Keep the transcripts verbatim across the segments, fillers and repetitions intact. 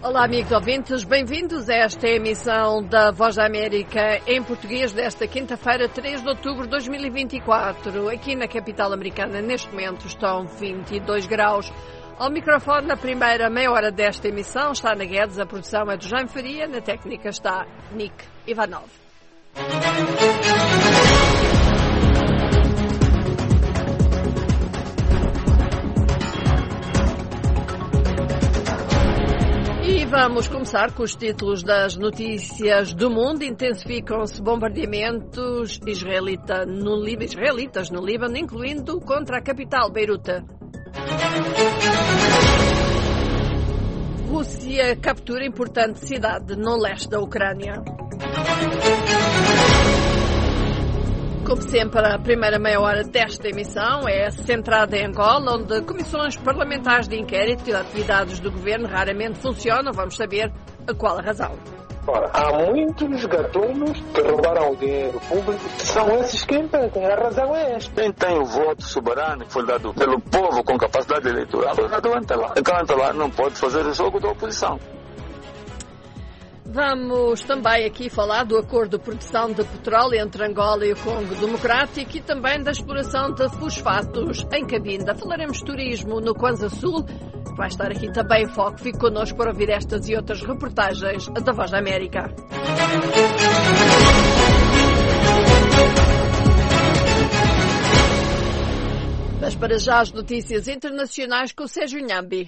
Olá, amigos ouvintes, bem-vindos a esta emissão da Voz da América em português desta quinta-feira, três de outubro de dois mil e vinte e quatro. Aqui na capital americana, neste momento, estão vinte e dois graus. Ao microfone, na primeira meia hora desta emissão, está na Guedes, a produção é do Jaime Faria, na técnica está Nick Ivanov. E vamos começar com os títulos das notícias do mundo. Intensificam-se bombardeamentos israelita no Líbano, israelitas no Líbano, incluindo contra a capital, Beirute. Rússia captura importante cidade no leste da Ucrânia. Como sempre, a primeira meia hora desta emissão é centrada em Angola, onde comissões parlamentares de inquérito e atividades do governo raramente funcionam. Vamos saber a qual a razão. Ora, há muitos gatunos que roubaram o dinheiro público. São esses que impedem. A razão é esta. Quem tem o voto soberano que foi dado pelo povo com capacidade eleitoral, não entra lá. Então entra lá, não pode fazer o jogo da oposição. Vamos também aqui falar do acordo de produção de petróleo entre Angola e o Congo Democrático e também da exploração de fosfatos em Cabinda. Falaremos de turismo no Kwanza Sul, que vai estar aqui também em foco. Fique connosco para ouvir estas e outras reportagens da Voz da América. Mas para já as notícias internacionais com o Sérgio Nhambi.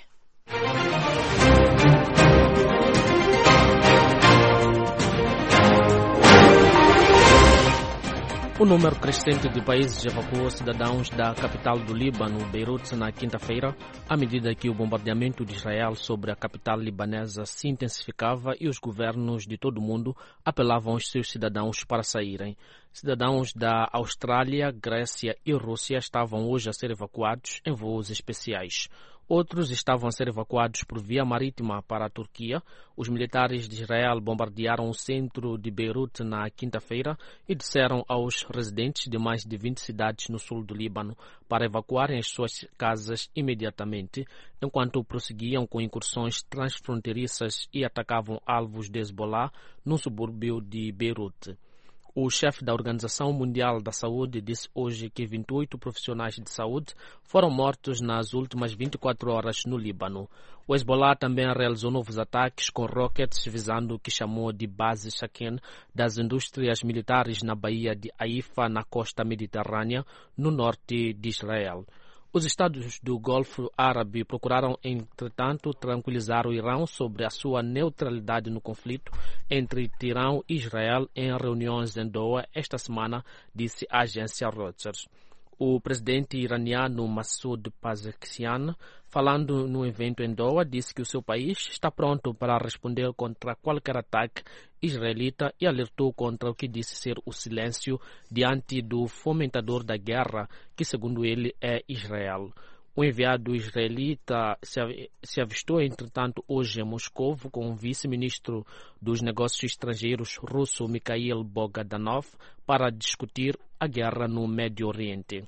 O número crescente de países evacuou cidadãos da capital do Líbano, Beirute, na quinta-feira, à medida que o bombardeamento de Israel sobre a capital libanesa se intensificava e os governos de todo o mundo apelavam aos seus cidadãos para saírem. Cidadãos da Austrália, Grécia e Rússia estavam hoje a ser evacuados em voos especiais. Outros estavam a ser evacuados por via marítima para a Turquia. Os militares de Israel bombardearam o centro de Beirute na quinta-feira e disseram aos residentes de mais de vinte cidades no sul do Líbano para evacuarem as suas casas imediatamente, enquanto prosseguiam com incursões transfronteiriças e atacavam alvos de Hezbollah no subúrbio de Beirute. O chefe da Organização Mundial da Saúde disse hoje que vinte e oito profissionais de saúde foram mortos nas últimas vinte e quatro horas no Líbano. O Hezbollah também realizou novos ataques com rockets visando o que chamou de base Shaken das indústrias militares na Baía de Haifa, na costa mediterrânea, no norte de Israel. Os Estados do Golfo Árabe procuraram, entretanto, tranquilizar o Irão sobre a sua neutralidade no conflito entre Teherã e Israel em reuniões em Doha esta semana, disse a agência Reuters. O presidente iraniano Massoud Pezeshkian, falando no evento em Doha, disse que o seu país está pronto para responder contra qualquer ataque israelita e alertou contra o que disse ser o silêncio diante do fomentador da guerra, que segundo ele é Israel. O enviado israelita se avistou, entretanto, hoje em Moscou com o vice-ministro dos negócios estrangeiros russo Mikhail Bogdanov para discutir a guerra no Médio Oriente.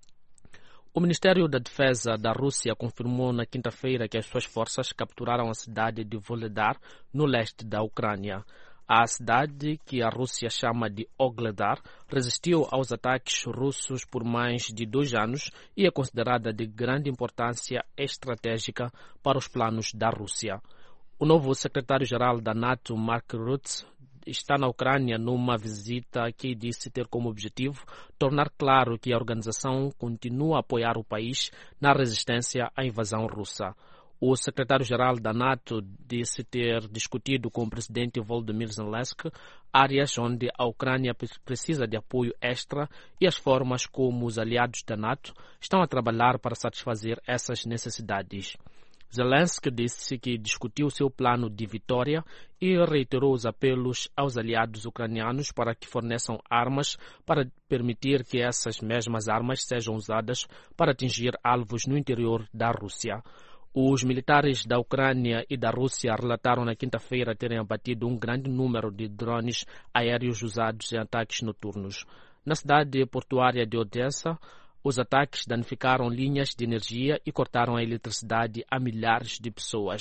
O Ministério da Defesa da Rússia confirmou na quinta-feira que as suas forças capturaram a cidade de Volodar, no leste da Ucrânia. A cidade, que a Rússia chama de Ogledar, resistiu aos ataques russos por mais de dois anos e é considerada de grande importância estratégica para os planos da Rússia. O novo secretário-geral da NATO, Mark Rutte, está na Ucrânia numa visita que disse ter como objetivo tornar claro que a organização continua a apoiar o país na resistência à invasão russa. O secretário-geral da NATO disse ter discutido com o presidente Volodymyr Zelensky áreas onde a Ucrânia precisa de apoio extra e as formas como os aliados da NATO estão a trabalhar para satisfazer essas necessidades. Zelensky disse que discutiu seu plano de vitória e reiterou os apelos aos aliados ucranianos para que forneçam armas para permitir que essas mesmas armas sejam usadas para atingir alvos no interior da Rússia. Os militares da Ucrânia e da Rússia relataram na quinta-feira terem abatido um grande número de drones aéreos usados em ataques noturnos. Na cidade portuária de Odessa, os ataques danificaram linhas de energia e cortaram a eletricidade a milhares de pessoas.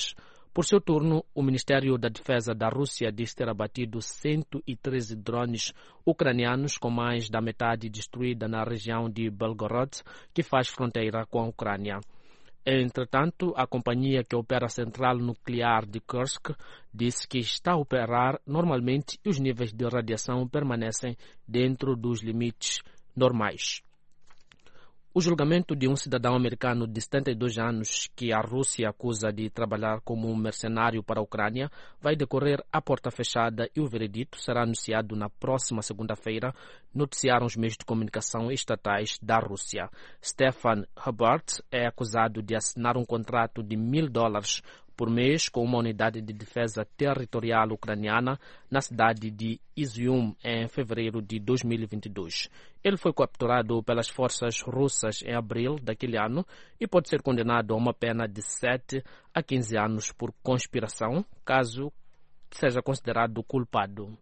Por seu turno, o Ministério da Defesa da Rússia diz ter abatido cento e treze drones ucranianos, com mais da metade destruída na região de Belgorod, que faz fronteira com a Ucrânia. Entretanto, a companhia que opera a central nuclear de Kursk disse que está a operar normalmente e os níveis de radiação permanecem dentro dos limites normais. O julgamento de um cidadão americano de setenta e dois anos que a Rússia acusa de trabalhar como um mercenário para a Ucrânia vai decorrer à porta fechada e o veredito será anunciado na próxima segunda-feira, noticiaram os meios de comunicação estatais da Rússia. Stefan Hubbard é acusado de assinar um contrato de mil dólares por mês com uma unidade de defesa territorial ucraniana na cidade de Izium em fevereiro de dois mil e vinte e dois. Ele foi capturado pelas forças russas em abril daquele ano e pode ser condenado a uma pena de sete a quinze anos por conspiração, caso seja considerado culpado.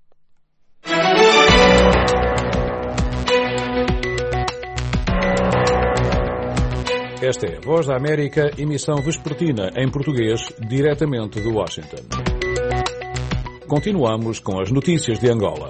Esta é a Voz da América, emissão vespertina em português, diretamente de Washington. Continuamos com as notícias de Angola.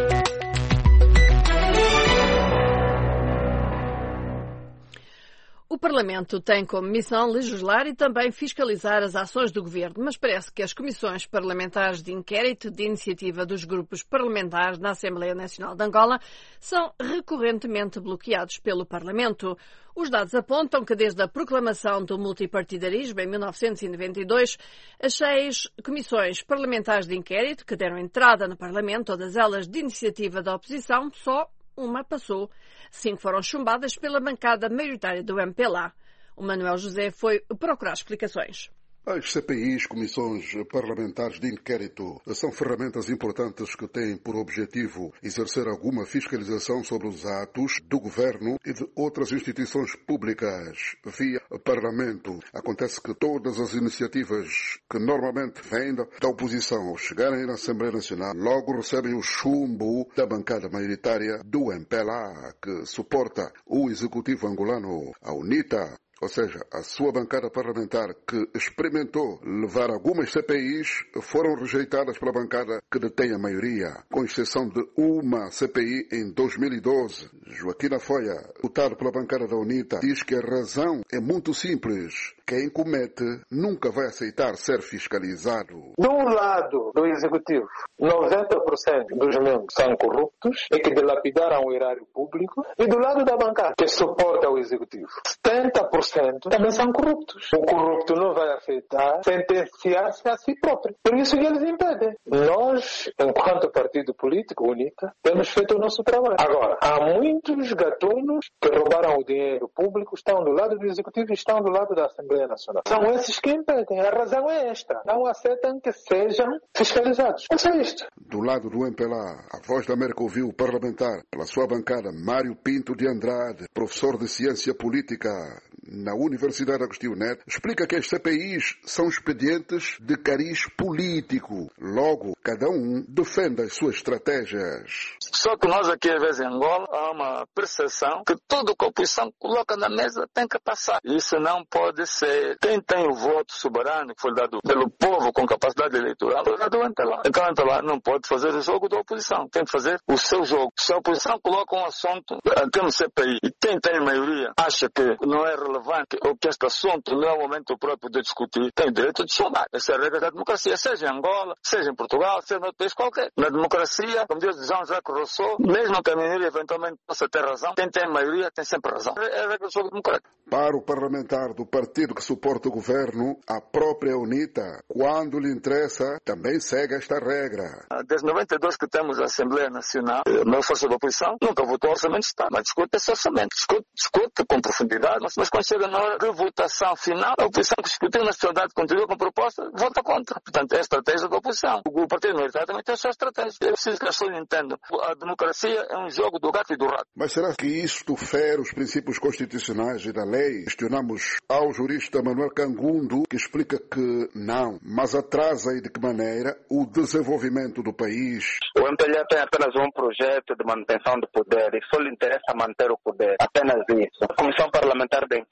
O Parlamento tem como missão legislar e também fiscalizar as ações do Governo, mas parece que as comissões parlamentares de inquérito de iniciativa dos grupos parlamentares na Assembleia Nacional de Angola são recorrentemente bloqueados pelo Parlamento. Os dados apontam que desde a proclamação do multipartidarismo em mil novecentos e noventa e dois, as seis comissões parlamentares de inquérito que deram entrada no Parlamento, todas elas de iniciativa da oposição, só uma passou. Cinco foram chumbadas pela bancada maioritária do M P L A. O Manuel José foi procurar explicações. As C P Is, comissões parlamentares de inquérito, são ferramentas importantes que têm por objetivo exercer alguma fiscalização sobre os atos do governo e de outras instituições públicas via Parlamento. Acontece que todas as iniciativas que normalmente vêm da oposição ao chegarem na Assembleia Nacional logo recebem o chumbo da bancada maioritária do M P L A, que suporta o executivo angolano, a UNITA. Ou seja, a sua bancada parlamentar que experimentou levar algumas C P Is foram rejeitadas pela bancada que detém a maioria, com exceção de uma C P I em dois mil e doze. Joaquim Afoia, deputado pela bancada da UNITA, diz que a razão é muito simples. Quem comete nunca vai aceitar ser fiscalizado. Do lado do Executivo, noventa por cento dos membros são corruptos e que dilapidaram o erário público. E do lado da bancada, que suporta o Executivo, setenta por cento também são corruptos. O corrupto não vai aceitar sentenciar-se a si próprio. Por isso que eles impedem. Nós, enquanto partido político, UNITA, temos feito o nosso trabalho. Agora, há muitos gatunos que roubaram o dinheiro público, estão do lado do Executivo e estão do lado da Assembleia Nacional. São esses que impedem. A razão é esta. Não aceitam que sejam fiscalizados. É só isto. Do lado do M P L A, a Voz da América ouviu o parlamentar, pela sua bancada, Mário Pinto de Andrade, professor de Ciência Política na Universidade Agostinho Neto, explica que as C P Is são expedientes de cariz político. Logo, cada um defende as suas estratégias. Só que nós aqui, às vezes, em Angola, há uma percepção que tudo que a oposição coloca na mesa tem que passar. Isso não pode ser. Quem tem o voto soberano que foi dado pelo povo com capacidade eleitoral, é do M P L A. Então, o M P L A não pode fazer o jogo da oposição. Tem que fazer o seu jogo. Se a oposição coloca um assunto, temos C P I, e quem tem maioria acha que não é relevante ou que este assunto não é o momento próprio de discutir, tem direito de chamar. Essa é a regra da democracia, seja em Angola, seja em Portugal, seja em outro país qualquer. Na democracia, como diz Jean-Jacques Rousseau, mesmo que a minoria eventualmente possa ter razão, quem tem maioria tem sempre razão. É a regra do jogo democrático. Para o parlamentar do partido que suporta o governo, a própria UNITA, quando lhe interessa, também segue esta regra. Desde noventa e dois que temos a Assembleia Nacional, a maior força da oposição, nunca votou o orçamento de Estado, mas discute esse orçamento. Discute, discute com profundidade, mas, mas quando chega na hora de votação final, a oposição que discutiu na sociedade continua com proposta, vota contra. Portanto, é a estratégia da oposição. O partido maioritário também tem a sua estratégia. É preciso que as pessoas entendam. A democracia é um jogo do gato e do rato. Mas será que isto fere os princípios constitucionais e da lei? Questionamos ao jurista Manuel Cangundo, que explica que não, mas atrasa e de que maneira o desenvolvimento do país. O M P L A tem apenas um projeto de manutenção do poder e só lhe interessa manter o poder. Apenas isso. A Comissão Parlamentar de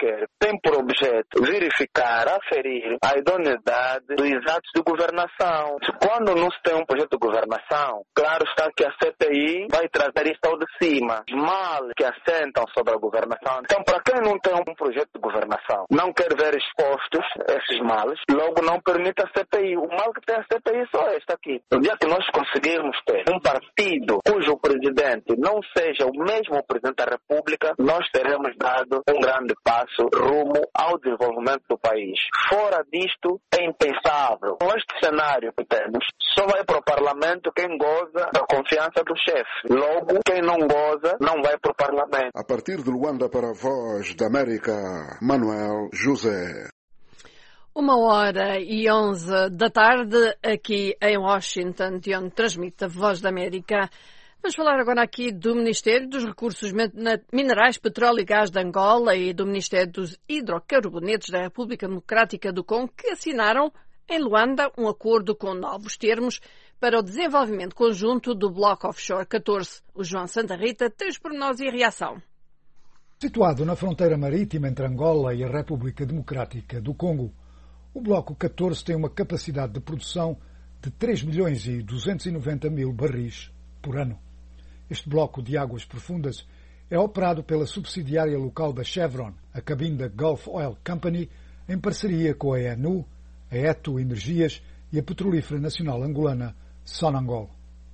quer tem por objeto verificar, aferir a idoneidade dos atos de governação. Quando não se tem um projeto de governação, claro está que a C P I vai trazer isto ao de cima, os males que assentam sobre a governação. Então, para quem não tem um projeto de governação, não quer ver expostos esses males, logo não permite a C P I. O mal que tem a C P I só é este aqui. No dia que nós conseguirmos ter um partido cujo presidente não seja o mesmo presidente da República, nós teremos dado um grande passo rumo ao desenvolvimento do país. Fora disto, é impensável. Com este cenário que temos, só vai para o Parlamento quem goza da confiança do chefe. Logo, quem não goza, não vai para o Parlamento. A partir de Luanda para a Voz da América, Manuel José. Uma hora e onze da tarde, aqui em Washington, de onde transmite a Voz da América. Vamos falar agora aqui do Ministério dos Recursos Minerais, Petróleo e Gás de Angola e do Ministério dos Hidrocarbonetos da República Democrática do Congo, que assinaram em Luanda um acordo com novos termos para o desenvolvimento conjunto do Bloco Offshore catorze. O João Santa Rita tem os pormenores e a reação. Situado na fronteira marítima entre Angola e a República Democrática do Congo, o Bloco catorze tem uma capacidade de produção de três milhões e duzentos e noventa mil barris por ano. Este bloco de águas profundas é operado pela subsidiária local da Chevron, a Cabinda Gulf Oil Company, em parceria com a ENU, a Eto Energias e a Petrolífera Nacional Angolana, Sonangol.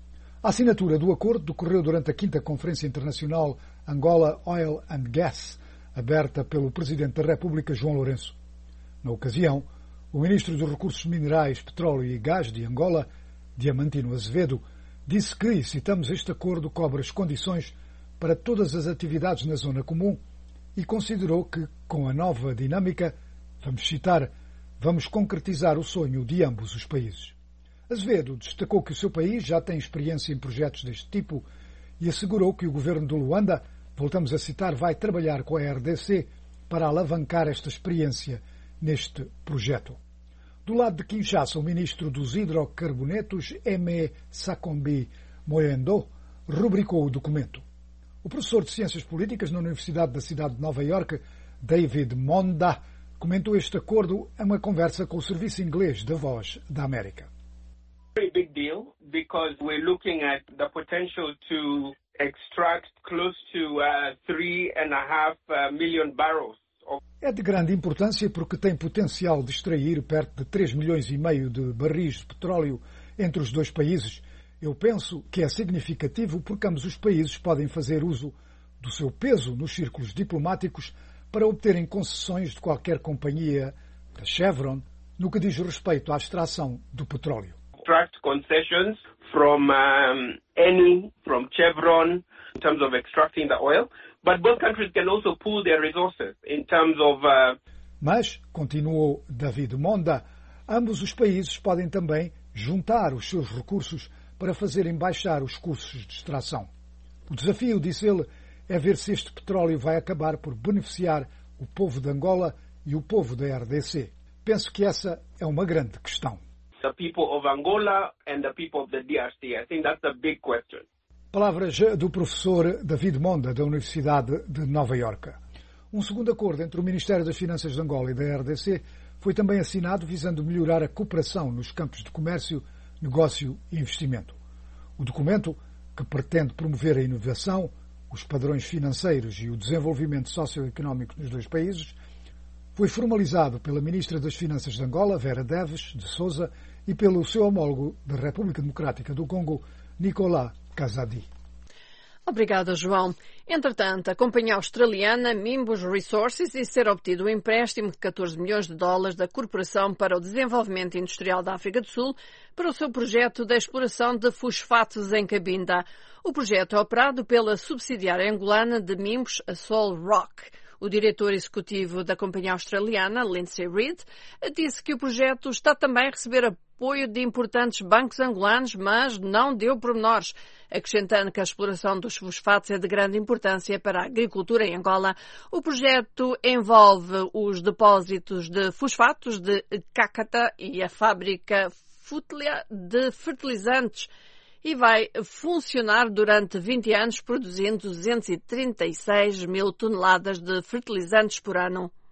A assinatura do acordo decorreu durante a quinta Conferência Internacional Angola Oil and Gas, aberta pelo Presidente da República, João Lourenço. Na ocasião, o Ministro dos Recursos Minerais, Petróleo e Gás de Angola, Diamantino Azevedo, disse que, e citamos, este acordo cobre as condições para todas as atividades na zona comum e considerou que, com a nova dinâmica, vamos citar, vamos concretizar o sonho de ambos os países. Azevedo destacou que o seu país já tem experiência em projetos deste tipo e assegurou que o governo de Luanda, voltamos a citar, vai trabalhar com a R D C para alavancar esta experiência neste projeto. Do lado de Kinshasa, o ministro dos Hidrocarbonetos, Aimé Sakombi Moendo, rubricou o documento. O professor de Ciências Políticas na Universidade da cidade de Nova Iorque, David Monda, comentou este acordo em uma conversa com o serviço inglês da Voz da América. Very big deal because we're looking at the potential to extract close to uh, three and a half uh, million barrels. É de grande importância porque tem potencial de extrair perto de três milhões e meio de barris de petróleo entre os dois países. Eu penso que é significativo porque ambos os países podem fazer uso do seu peso nos círculos diplomáticos para obterem concessões de qualquer companhia da Chevron no que diz respeito à extração do petróleo. Extract concessions from um, Eni, from Chevron, in terms of extracting the oil. But both countries can also pool their resources in terms of... Uh... Mas, continuou David Monda, ambos os países podem também juntar os seus recursos para fazerem baixar os custos de extração. O desafio, disse ele, é ver se este petróleo vai acabar por beneficiar o povo de Angola e o povo da R D C. Penso que essa é uma grande questão. The people of Angola and the people of the D R C. I think that's a big question. Palavras do professor David Monda, da Universidade de Nova Iorque. Um segundo acordo entre o Ministério das Finanças de Angola e da R D C foi também assinado visando melhorar a cooperação nos campos de comércio, negócio e investimento. O documento, que pretende promover a inovação, os padrões financeiros e o desenvolvimento socioeconómico nos dois países, foi formalizado pela Ministra das Finanças de Angola, Vera Deves de Souza, e pelo seu homólogo da República Democrática do Congo, Nicolas Kazadi. Obrigada, João. Entretanto, a companhia australiana Mimbus Resources disse ter obtido um empréstimo de catorze milhões de dólares da Corporação para o Desenvolvimento Industrial da África do Sul para o seu projeto de exploração de fosfatos em Cabinda. O projeto é operado pela subsidiária angolana de Mimbus, a Sol Rock. O diretor executivo da companhia australiana, Lindsay Reed, disse que o projeto está também a receber apoio de importantes bancos angolanos, mas não deu pormenores, acrescentando que a exploração dos fosfatos é de grande importância para a agricultura em Angola. O projeto envolve os depósitos de fosfatos de Cacata e a fábrica Futlia de fertilizantes e vai funcionar durante vinte anos, produzindo duzentos e trinta e seis mil toneladas de fertilizantes por ano.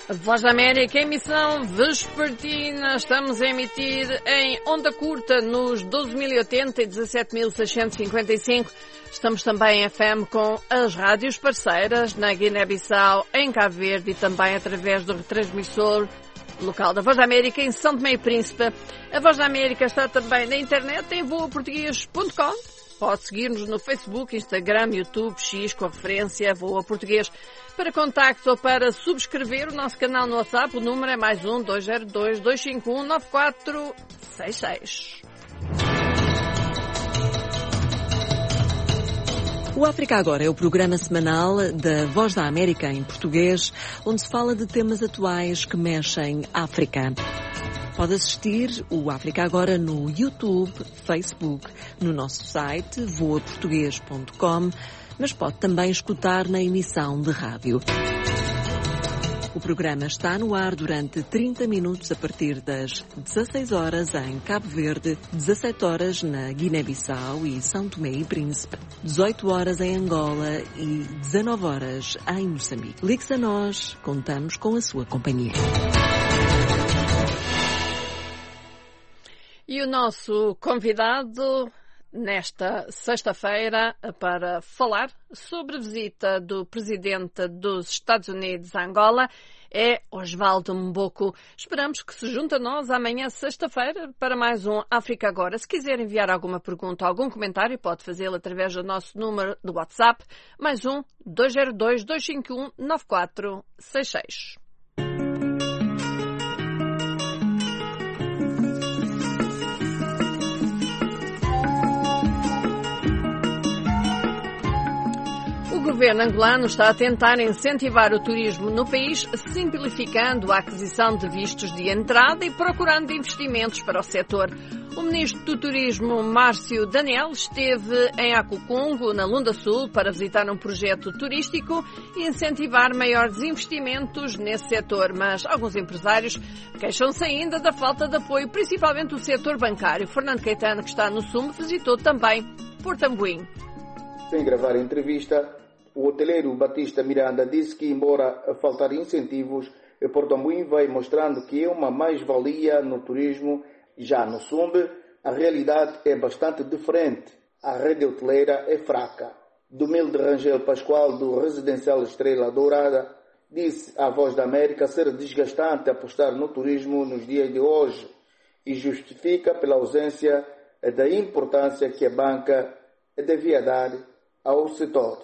Voz da América, emissão vespertina. Estamos a emitir em onda curta nos doze mil e oitenta e dezassete mil seiscentos e cinquenta e cinco. Estamos também em F M com as rádios parceiras na Guiné-Bissau, em Cabo Verde e também através do retransmissor local da Voz da América em São Tomé e Príncipe. A Voz da América está também na internet em voa português ponto com. Pode seguir-nos no Facebook, Instagram, YouTube, X, com a referência Voa Português. Para contacto ou para subscrever o nosso canal no WhatsApp, o número é mais um dois zero dois, dois cinco um, nove quatro seis seis. O África Agora é o programa semanal da Voz da América em português, onde se fala de temas atuais que mexem África. Pode assistir o África Agora no YouTube, Facebook, no nosso site voa português ponto com, mas pode também escutar na emissão de rádio. O programa está no ar durante trinta minutos a partir das dezasseis horas em Cabo Verde, dezassete horas na Guiné-Bissau e São Tomé e Príncipe, dezoito horas em Angola e dezanove horas em Moçambique. Ligue-se a nós, contamos com a sua companhia. E o nosso convidado nesta sexta-feira para falar sobre a visita do presidente dos Estados Unidos a Angola é Osvaldo Mboko. Esperamos que se junte a nós amanhã, sexta-feira, para mais um África Agora. Se quiser enviar alguma pergunta ou algum comentário, pode fazê-lo através do nosso número do WhatsApp, mais um dois zero dois, dois cinco um, nove quatro seis seis. O governo angolano está a tentar incentivar o turismo no país, simplificando a aquisição de vistos de entrada e procurando investimentos para o setor. O ministro do Turismo, Márcio Daniel, esteve em Akukungu, na Lunda Sul, para visitar um projeto turístico e incentivar maiores investimentos nesse setor. Mas alguns empresários queixam-se ainda da falta de apoio, principalmente do setor bancário. Fernando Caetano, que está no S U M, visitou também Porto Ambuim. Sem gravar a entrevista, o hoteleiro Batista Miranda disse que, embora faltar incentivos, Porto Ambuim vai mostrando que é uma mais-valia no turismo. Já no S U M B, a realidade é bastante diferente. A rede hoteleira é fraca. Domilde Rangel Pascoal, do residencial Estrela Dourada, disse à Voz da América ser desgastante apostar no turismo nos dias de hoje e justifica pela ausência da importância que a banca devia dar ao setor.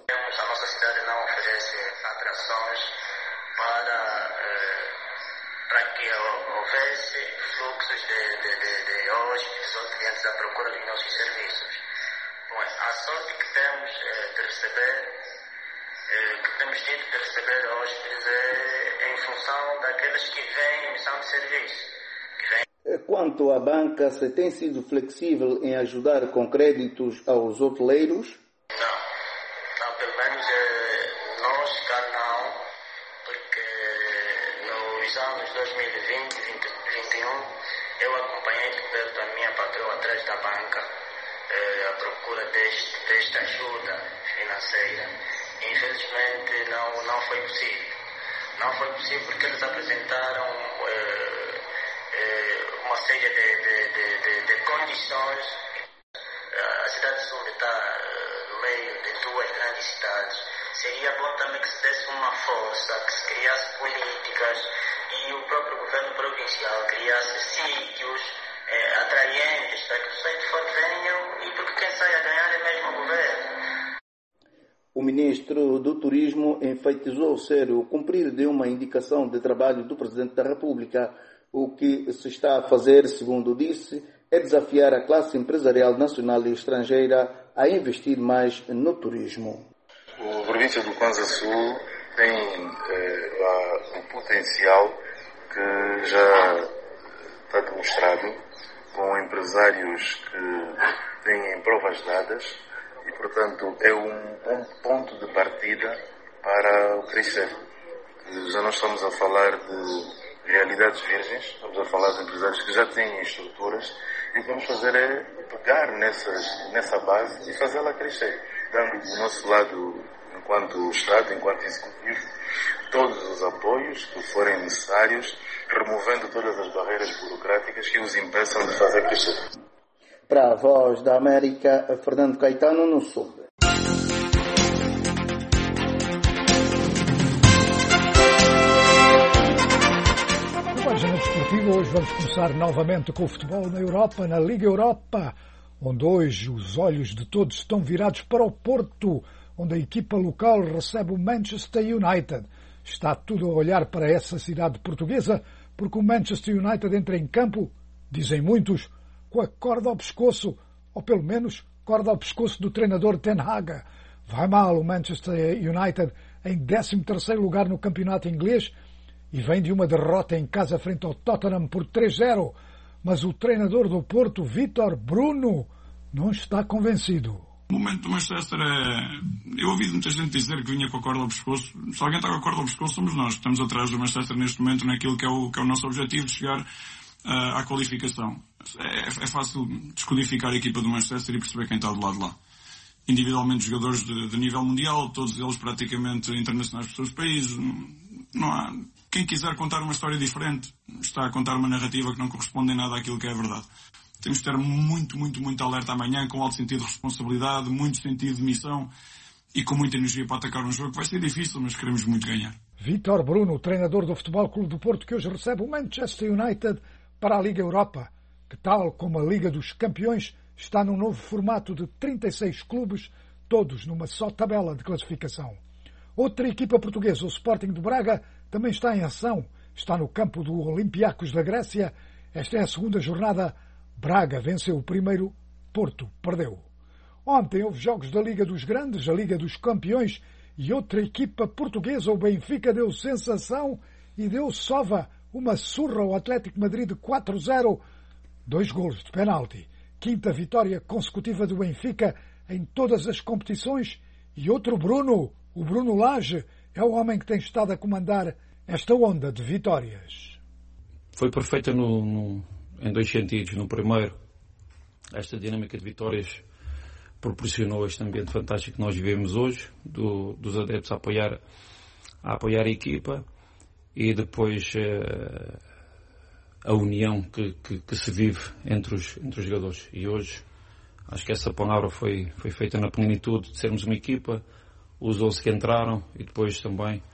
Quanto à banca, se tem sido flexível em ajudar com créditos aos hoteleiros? Não, não pelo menos nós cá não, porque nos anos dois mil e vinte e dois mil e vinte e um eu acompanhei de perto a minha patroa atrás da banca à procura deste, desta ajuda financeira. Infelizmente não, não foi possível. Não foi possível porque eles apresentaram eh, eh, uma série de, de, de, de, de condições. A cidade de Sul está no meio de duas grandes cidades. Seria bom também que se desse uma força, que se criasse políticas e o próprio governo provincial criasse sítios eh, atraentes para que os de fora venham e porque quem sai a ganhar é mesmo o governo. O ministro do Turismo enfatizou ser o cumprir de uma indicação de trabalho do Presidente da República. O que se está a fazer, segundo disse, é desafiar a classe empresarial nacional e estrangeira a investir mais no turismo. A província do Kwanza Sul tem eh, um potencial que já está demonstrado com empresários que têm provas dadas. E, portanto, é um bom ponto de partida para o crescer. Já não estamos a falar de realidades virgens, estamos a falar de empresários que já têm estruturas e o que vamos fazer é pegar nessas, nessa base e fazê-la crescer, dando do nosso lado enquanto Estado, enquanto Executivo, todos os apoios que forem necessários, removendo todas as barreiras burocráticas que os impeçam de fazer crescer. Para a Voz da América, Fernando Caetano, no Sul. No Página Desportiva, hoje vamos começar novamente com o futebol na Europa, na Liga Europa, onde hoje os olhos de todos estão virados para o Porto, onde a equipa local recebe o Manchester United. Está tudo a olhar para essa cidade portuguesa, porque o Manchester United entra em campo, dizem muitos, com a corda ao pescoço, ou pelo menos corda ao pescoço do treinador Ten Hag. Vai mal o Manchester United em décimo terceiro lugar no campeonato inglês e vem de uma derrota em casa frente ao Tottenham por três a zero. Mas o treinador do Porto, Vítor Bruno, não está convencido. O momento do Manchester é... Eu ouvi muita gente dizer que vinha com a corda ao pescoço. Se alguém está com a corda ao pescoço, somos nós. Estamos atrás do Manchester neste momento naquilo que é o, que é o nosso objetivo, de chegar uh, à qualificação. É, é fácil descodificar a equipa do Manchester e perceber quem está do lado de lá. Individualmente jogadores de, de nível mundial, todos eles praticamente internacionais dos seus países. Não há... Quem quiser contar uma história diferente está a contar uma narrativa que não corresponde em nada àquilo que é a verdade. Temos de ter muito, muito, muito alerta amanhã, com alto sentido de responsabilidade, muito sentido de missão e com muita energia para atacar um jogo. Vai ser difícil, mas queremos muito ganhar. Vítor Bruno, treinador do Futebol Clube do Porto, que hoje recebe o Manchester United para a Liga Europa, que tal como a Liga dos Campeões está num novo formato de trinta e seis clubes, todos numa só tabela de classificação. Outra equipa portuguesa, o Sporting de Braga, também está em ação. Está no campo do Olympiacos da Grécia. Esta é a segunda jornada. Braga venceu o primeiro, Porto perdeu. Ontem houve jogos da Liga dos Grandes, a Liga dos Campeões, e outra equipa portuguesa, o Benfica, deu sensação e deu sova uma surra ao Atlético Madrid de quatro a zero, dois golos de penalti. Quinta vitória consecutiva do Benfica em todas as competições e outro Bruno, o Bruno Lage, é o homem que tem estado a comandar esta onda de vitórias. Foi perfeita no, no, em dois sentidos. No primeiro, esta dinâmica de vitórias proporcionou este ambiente fantástico que nós vivemos hoje, do, dos adeptos a apoiar, a apoiar a equipa, e depois uh, a união que, que, que se vive entre os, entre os jogadores. E hoje, acho que essa palavra foi, foi feita na plenitude de sermos uma equipa, os onze que entraram e depois também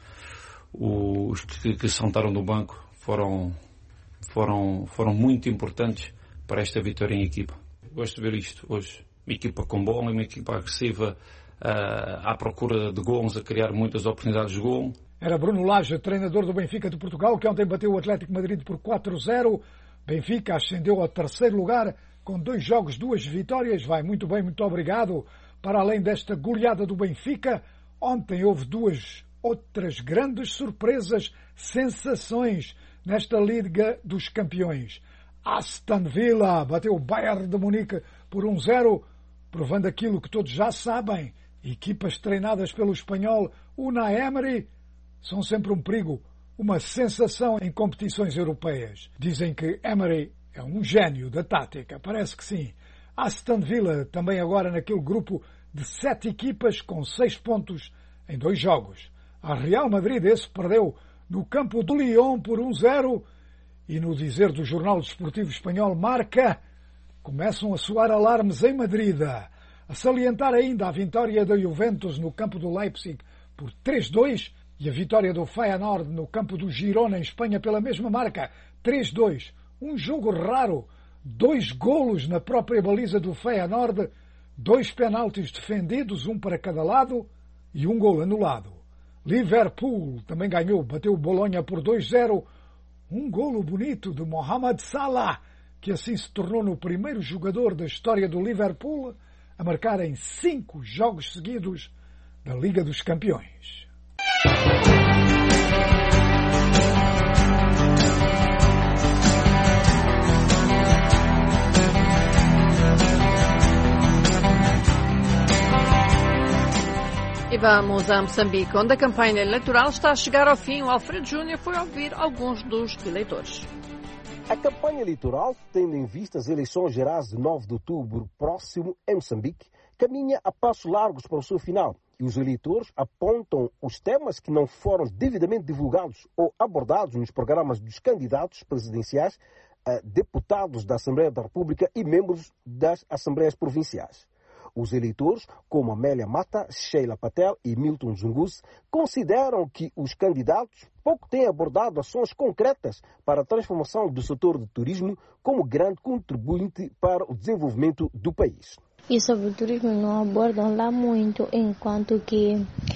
os que, que se sentaram no banco foram, foram, foram muito importantes para esta vitória em equipa. Gosto de ver isto hoje. Uma equipa com bola, uma equipa agressiva, uh, à procura de gols, a criar muitas oportunidades de gol. Era Bruno Lage, treinador do Benfica de Portugal, que ontem bateu o Atlético Madrid por quatro a zero. Benfica ascendeu ao terceiro lugar com dois jogos, duas vitórias. Vai muito bem, muito obrigado. Para além desta goleada do Benfica, ontem houve duas outras grandes surpresas, sensações nesta Liga dos Campeões. Aston Villa bateu o Bayern de Munique por um a zero, provando aquilo que todos já sabem. Equipas treinadas pelo espanhol Unai Emery são sempre um perigo, uma sensação em competições europeias. Dizem que Emery é um gênio da tática, parece que sim. Aston Villa também agora naquele grupo de sete equipas com seis pontos em dois jogos. A Real Madrid, esse perdeu no campo do Lyon por um a zero, e no dizer do jornal desportivo espanhol Marca, começam a soar alarmes em Madrid. A salientar ainda a vitória da Juventus no campo do Leipzig por três a dois e a vitória do Feyenoord no campo do Girona em Espanha pela mesma marca, três a dois. Um jogo raro, dois golos na própria baliza do Feyenoord, dois penaltis defendidos, um para cada lado, e um gol anulado. Liverpool também ganhou, bateu o Bolonha por dois a zero. Um golo bonito de Mohamed Salah, que assim se tornou no primeiro jogador da história do Liverpool a marcar em cinco jogos seguidos da Liga dos Campeões. E vamos a Moçambique, onde a campanha eleitoral está a chegar ao fim. O Alfredo Júnior foi ouvir alguns dos eleitores. A campanha eleitoral, tendo em vista as eleições gerais de nove de outubro próximo em Moçambique, caminha a passos largos para o seu final. E os eleitores apontam os temas que não foram devidamente divulgados ou abordados nos programas dos candidatos presidenciais, deputados da Assembleia da República e membros das Assembleias Provinciais. Os eleitores, como Amélia Mata, Sheila Patel e Milton Zunguzi, consideram que os candidatos pouco têm abordado ações concretas para a transformação do setor do turismo como grande contribuinte para o desenvolvimento do país. E sobre o turismo não abordam lá muito, enquanto que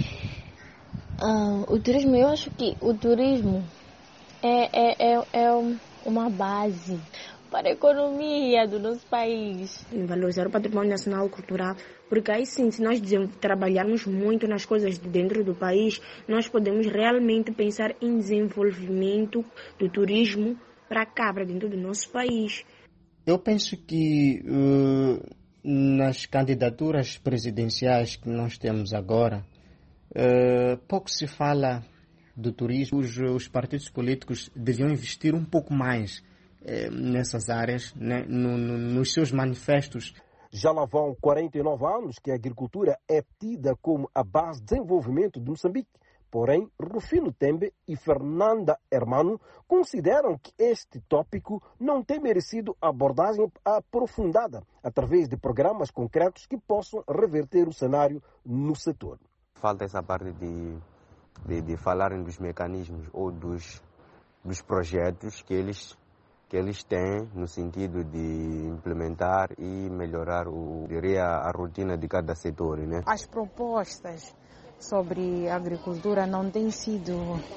uh, o turismo, eu acho que o turismo é, é, é, é uma base para a economia do nosso país. Valorizar o patrimônio nacional e cultural, porque aí sim, se nós trabalharmos muito nas coisas de dentro do país, nós podemos realmente pensar em desenvolvimento do turismo para cá, para dentro do nosso país. Eu penso que uh... nas candidaturas presidenciais que nós temos agora, uh, pouco se fala do turismo. Os, os partidos políticos deviam investir um pouco mais uh, nessas áreas, né, no, no, nos seus manifestos. Já lá vão quarenta e nove anos que a agricultura é tida como a base de desenvolvimento de Moçambique. Porém, Rufino Tembe e Fernanda Hermano consideram que este tópico não tem merecido abordagem aprofundada através de programas concretos que possam reverter o cenário no setor. Falta essa parte de, de, de falarem dos mecanismos ou dos, dos projetos que eles, que eles têm no sentido de implementar e melhorar o, diria, a rotina de cada setor, né? As propostas sobre a agricultura não têm sido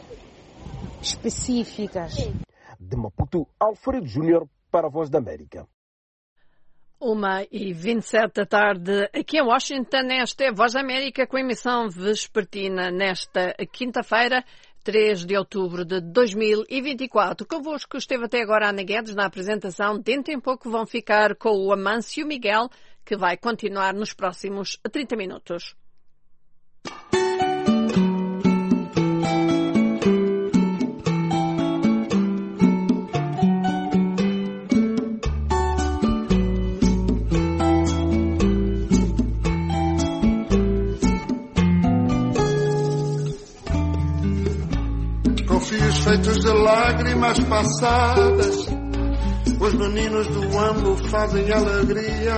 específicas. De Maputo, Alfredo Júnior para a Voz da América. Uma e vinte e sete da tarde, aqui em Washington, esta é a Voz da América com a emissão vespertina nesta quinta-feira, três de outubro de dois mil e vinte e quatro. Convosco esteve até agora a Ana Guedes na apresentação. Dentro em pouco vão ficar com o Amâncio Miguel, que vai continuar nos próximos trinta minutos. Fios feitos de lágrimas passadas, os meninos do Ambo fazem alegria,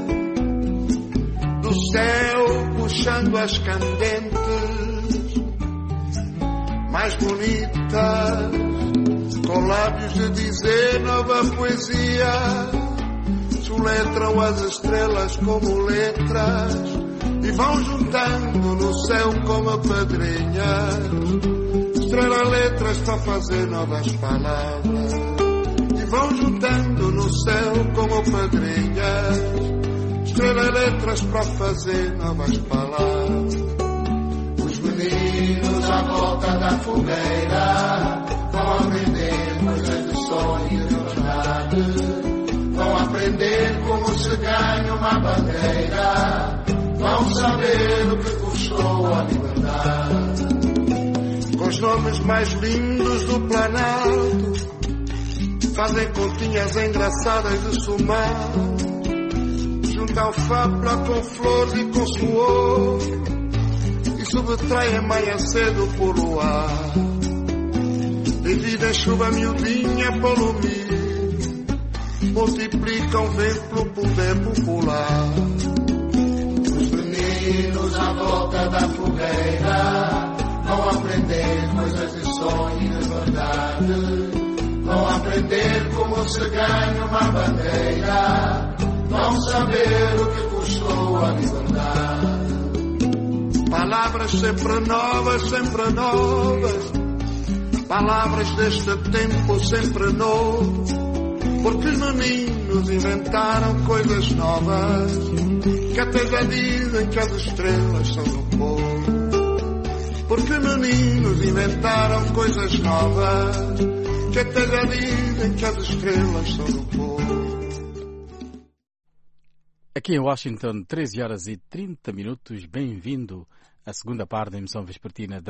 do céu puxando as candentes mais bonitas, com lábios de dizer nova poesia, soletram as estrelas como letras e vão juntando no céu como pedrinhas. Estrela letras para fazer novas palavras e vão juntando no céu como pedrinhas. Estrela letras para fazer novas palavras. Os meninos à volta da fogueira vão aprender coisas de sonho e de verdade. Vão aprender como se ganha uma bandeira. Vão saber o que custou a liberdade. Com os nomes mais lindos do Planalto, fazem continhas engraçadas de somar, juntam fábula com flores e com suor, e subtraem manhã cedo por luar. Dividem chuva miudinha pelo milho, multiplicam bem pelo poder popular. Os meninos à volta da fogueira vão aprender coisas de sonho e de verdade. Vão aprender como se ganha uma bandeira. Vão saber o que custou a liberdade. Palavras sempre novas, sempre novas. Palavras deste tempo sempre novo. Porque os meninos inventaram coisas novas, que até já dizem que as estrelas são do povo. Porque meninos inventaram coisas novas, que até já dizem que as estrelas são do povo. Aqui em Washington, treze horas e trinta minutos. Bem-vindo à segunda parte da emissão vespertina da